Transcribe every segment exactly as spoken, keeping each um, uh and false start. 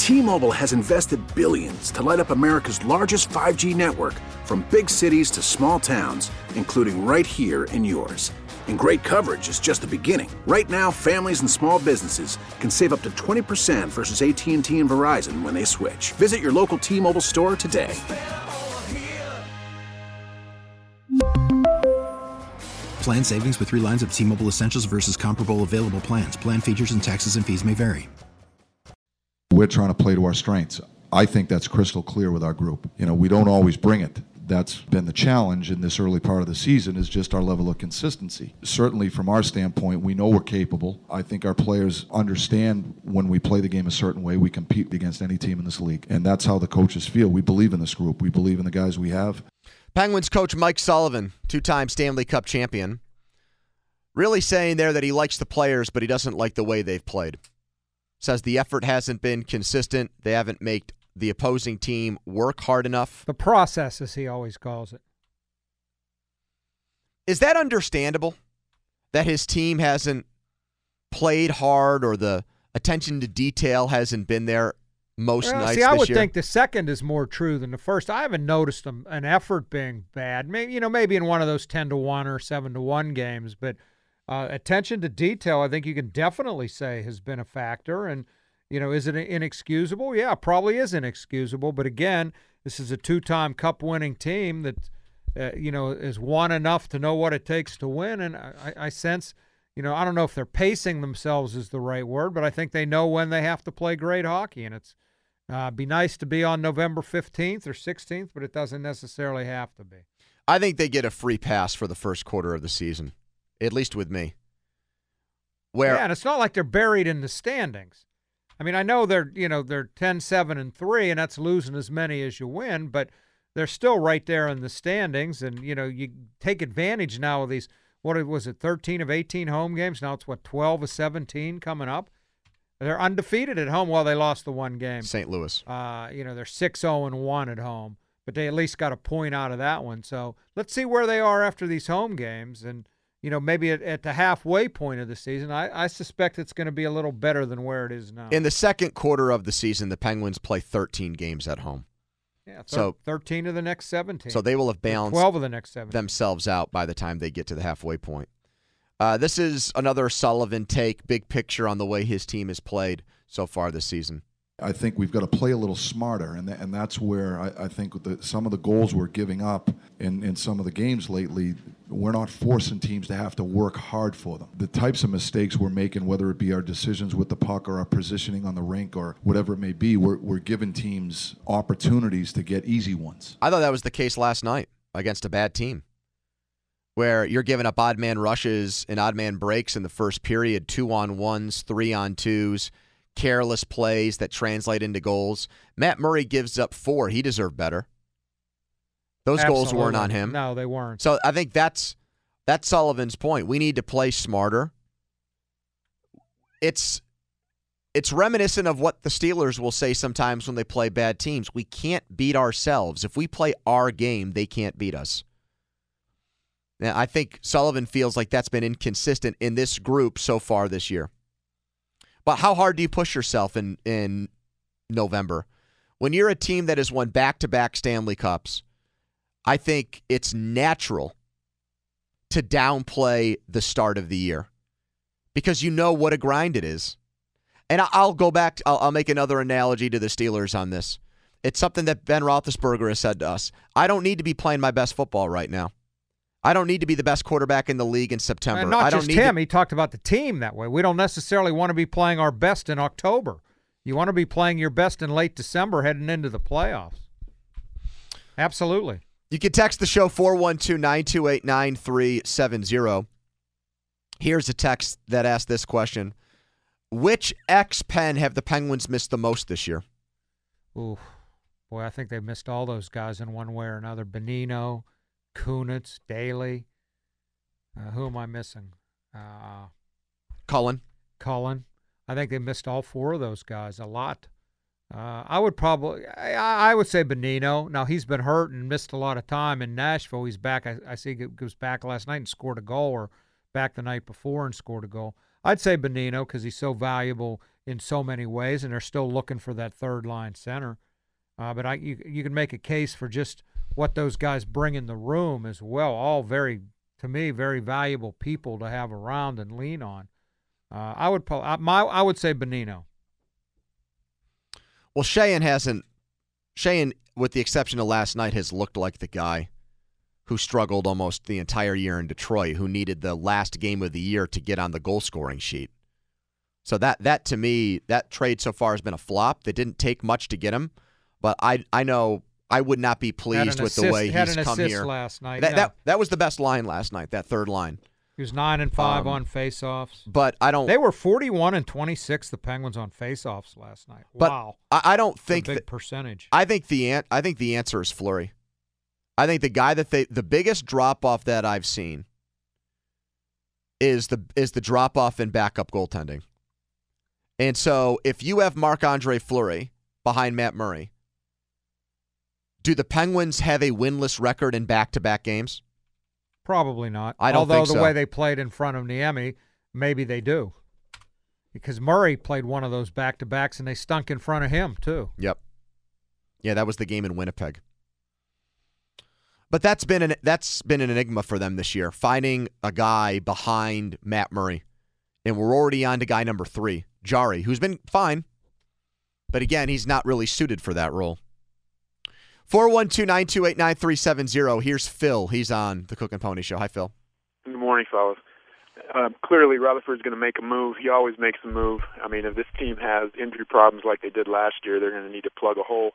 T-Mobile has invested billions to light up America's largest five G network, from big cities to small towns, including right here in yours. And great coverage is just the beginning. Right now, families and small businesses can save up to twenty percent versus A T and T and Verizon when they switch. Visit your local T-Mobile store today. Plan savings with three lines of T-Mobile Essentials versus comparable available plans. Plan features and taxes and fees may vary. We're trying to play to our strengths. I think that's crystal clear with our group. You know, we don't always bring it. That's been the challenge in this early part of the season, is just our level of consistency. Certainly from our standpoint, we know we're capable. I think our players understand when we play the game a certain way, we compete against any team in this league. And that's how the coaches feel. We believe in this group. We believe in the guys we have. Penguins coach Mike Sullivan, two-time Stanley Cup champion, really saying there that he likes the players, but he doesn't like the way they've played. Says the effort hasn't been consistent. They haven't made the opposing team work hard enough. The process, as he always calls it. Is that understandable? That his team hasn't played hard, or the attention to detail hasn't been there most well, nights see, I this would year? think the second is more true than the first. I haven't noticed them, an effort being bad. Maybe, you know, maybe in one of those ten to one or seven to one games, but Uh, attention to detail, I think you can definitely say, has been a factor. And, you know, is it inexcusable? Yeah, probably is inexcusable. But again, this is a two-time Cup-winning team that, uh, you know, is won enough to know what it takes to win. And I, I sense, you know, I don't know if they're pacing themselves is the right word, but I think they know when they have to play great hockey. And it's uh, be nice to be on November fifteenth or sixteenth, but it doesn't necessarily have to be. I think they get a free pass for the first quarter of the season. At least with me. Where yeah, and it's not like they're buried in the standings. I mean, I know they're, you know, they're ten, seven, and three, and that's losing as many as you win, but they're still right there in the standings. And, you know, you take advantage now of these, what was it, thirteen of eighteen home games? Now it's, what, twelve of seventeen coming up? They're undefeated at home. Well, they lost the one game. Saint Louis. Uh, you know, they're six oh and one at home, but they at least got a point out of that one. So let's see where they are after these home games. And, you know, maybe at, at the halfway point of the season, I, I suspect it's going to be a little better than where it is now. In the second quarter of the season, the Penguins play thirteen games at home. Yeah, thir- so thirteen of the next seventeen. So they will have balanced twelve of the next seventeen. themselves out by the time they get to the halfway point. Uh, this is another Sullivan take, big picture on the way his team has played so far this season. I think we've got to play a little smarter, and th- and that's where I, I think the, some of the goals we're giving up in, in some of the games lately, we're not forcing teams to have to work hard for them. The types of mistakes we're making, whether it be our decisions with the puck or our positioning on the rink or whatever it may be, we're, we're giving teams opportunities to get easy ones. I thought that was the case last night against a bad team, where you're giving up odd man rushes and odd man breaks in the first period, two on ones, three on twos, careless plays that translate into goals. Matt Murray gives up four. He deserved better. Those Absolutely. goals weren't on him. No, they weren't. So I think that's that's Sullivan's point. We need to play smarter. It's it's reminiscent of what the Steelers will say sometimes when they play bad teams. We can't beat ourselves. If we play our game, they can't beat us. Now, I think Sullivan feels like that's been inconsistent in this group so far this year. But how hard do you push yourself in, in November? When you're a team that has won back-to-back Stanley Cups, I think it's natural to downplay the start of the year because you know what a grind it is. And I'll go back, I'll, I'll make another analogy to the Steelers on this. It's something that Ben Roethlisberger has said to us. I don't need to be playing my best football right now. I don't need to be the best quarterback in the league in September. And not I don't just need him. to... He talked about the team that way. We don't necessarily want to be playing our best in October. You want to be playing your best in late December heading into the playoffs. Absolutely. You can text the show four one two, nine two eight, nine three seven zero. Here's a text that asked this question. Which ex-Pen have the Penguins missed the most this year? Ooh, boy, I think they've missed all those guys in one way or another. Benino, Kunitz, Daly. Uh, who am I missing? Uh, Cullen. Cullen. I think they missed all four of those guys a lot. Uh, I would probably, I, I would say Benino. Now, he's been hurt and missed a lot of time in Nashville. He's back. I, I see he was back last night and scored a goal, or back the night before and scored a goal. I'd say Benino because he's so valuable in so many ways, and they're still looking for that third line center. Uh, but I, you, you can make a case for just what those guys bring in the room as well. All very, to me, very valuable people to have around and lean on. Uh, I would, I, my, I would say Bonino. Well, Sheahan hasn't. Sheahan, with the exception of last night, has looked like the guy who struggled almost the entire year in Detroit, who needed the last game of the year to get on the goal-scoring sheet. So that, that to me, that trade so far has been a flop. They didn't take much to get him, but I I know I would not be pleased with assist, the way had he's an come assist here. Last night. That, no. that that was the best line last night, that third line. He was nine and five Um, on faceoffs. But I don't. They were forty-one and twenty-six, the Penguins, on faceoffs last night. But wow, I, I don't That's think a big that, percentage. I think the an, I think the answer is Fleury. I think the guy that they the biggest drop off that I've seen is the is the drop off in backup goaltending. And so if you have Marc-Andre Fleury behind Matt Murray, do the Penguins have a winless record in back-to-back games? Probably not. I don't Although think the so. way they played in front of Niemi, maybe they do. Because Murray played one of those back-to-backs, and they stunk in front of him, too. Yep. Yeah, that was the game in Winnipeg. But that's been an that's been an enigma for them this year, finding a guy behind Matt Murray. And we're already on to guy number three, Jari, who's been fine. But again, he's not really suited for that role. four one two, nine two eight, nine three seven zero. Here's Phil. He's on the Cook and Pony Show. Hi, Phil. Good morning, fellas. Uh, clearly, Rutherford's going to make a move. He always makes a move. I mean, if this team has injury problems like they did last year, they're going to need to plug a hole.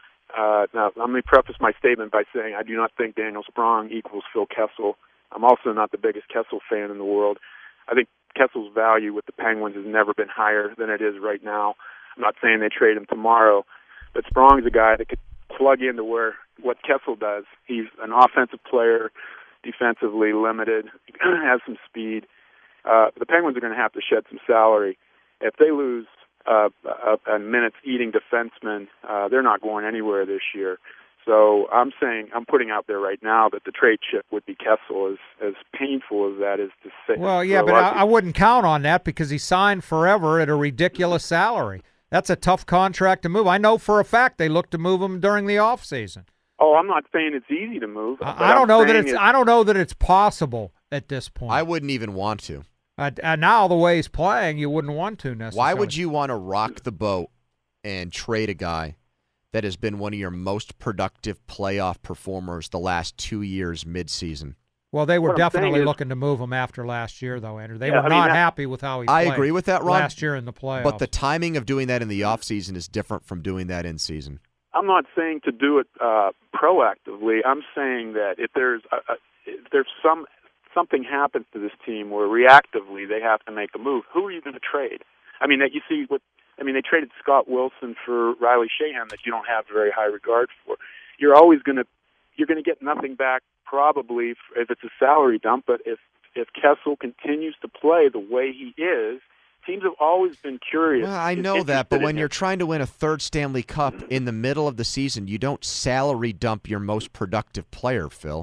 Uh, now, let me preface my statement by saying I do not think Daniel Sprong equals Phil Kessel. I'm also not the biggest Kessel fan in the world. I think Kessel's value with the Penguins has never been higher than it is right now. I'm not saying they trade him tomorrow, but Sprong's a guy that could plug into where what Kessel does. He's an offensive player, defensively limited, has some speed. Uh, the Penguins are going to have to shed some salary. If they lose uh, a, a minutes-eating defenseman, uh, they're not going anywhere this year. So I'm saying, I'm putting out there right now that the trade chip would be Kessel, as, as painful as that is to say. Well, yeah, but I, I wouldn't count on that because he signed forever at a ridiculous salary. That's a tough contract to move. I know for a fact they look to move him during the offseason. Oh, I'm not saying it's easy to move. I, I don't know that it's. I don't know that it's possible at this point. I wouldn't even want to. Uh, and now the way he's playing, you wouldn't want to necessarily. Why would you want to rock the boat and trade a guy that has been one of your most productive playoff performers the last two years midseason? Well, they were What I'm definitely saying is- looking to move him after last year, though, Andrew. They Yeah, were I mean, not that- happy with how he I played agree with that, Ron. last year in the playoffs. But the timing of doing that in the offseason is different from doing that in season. I'm not saying to do it uh, proactively. I'm saying that if there's a, a, if there's some something happens to this team where reactively they have to make a move, who are you going to trade? I mean, that you see what I mean. They traded Scott Wilson for Riley Sheahan that you don't have very high regard for. You're always going to you're going to get nothing back probably if it's a salary dump. But if if Kessel continues to play the way he is, teams have always been curious. Well, I and know that, but interested when in you're him. trying to win a third Stanley Cup in the middle of the season, you don't salary dump your most productive player, Phil.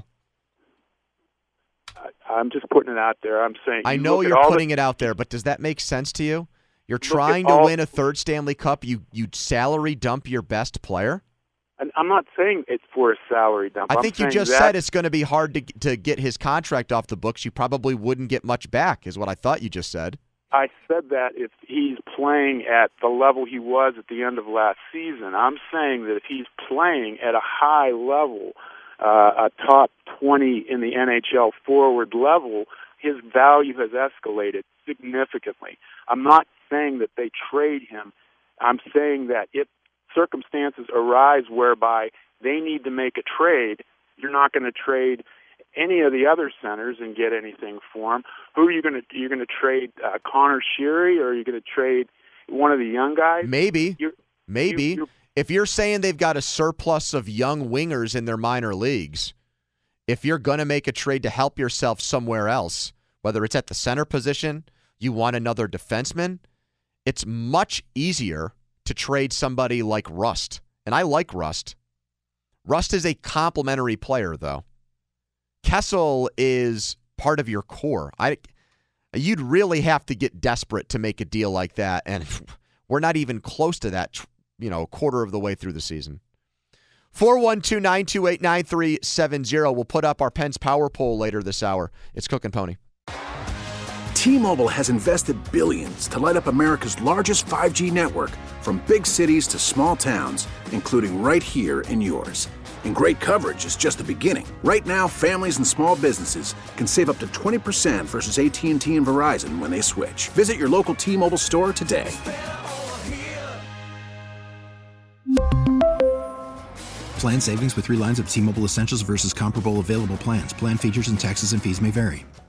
I'm just putting it out there. I'm saying I you know look at you're all the- putting it out there, but does that make sense to you? You're at trying to all- win a third Stanley Cup, you you salary dump your best player? And I'm not saying it's for a salary dump. I I'm think you saying just that- said it's going to be hard to to get his contract off the books. You probably wouldn't get much back, is what I thought you just said. I said that if he's playing at the level he was at the end of last season. I'm saying that if he's playing at a high level, uh, a top twenty in the N H L forward level, his value has escalated significantly. I'm not saying that they trade him. I'm saying that if circumstances arise whereby they need to make a trade, you're not going to trade any of the other centers and get anything for him. Who are you going to? You're going to trade uh, Connor Sheary, or are you going to trade one of the young guys? Maybe, You're- maybe. you- you're- If you're saying they've got a surplus of young wingers in their minor leagues, if you're going to make a trade to help yourself somewhere else, whether it's at the center position, you want another defenseman, it's much easier to trade somebody like Rust. And I like Rust. Rust is a complementary player, though. Kessel is part of your core. I, you'd really have to get desperate to make a deal like that. And We're not even close to that, you know, quarter of the way through the season. four one two, nine two eight, nine three seven zero. We'll put up our Penn's Power Poll later this hour. It's Cook and Pony. T-Mobile has invested billions to light up America's largest five G network, from big cities to small towns, including right here in yours. And great coverage is just the beginning. Right now, families and small businesses can save up to twenty percent versus A T and T and Verizon when they switch. Visit your local T-Mobile store today. Plan savings with three lines of T-Mobile Essentials versus comparable available plans. Plan features and taxes and fees may vary.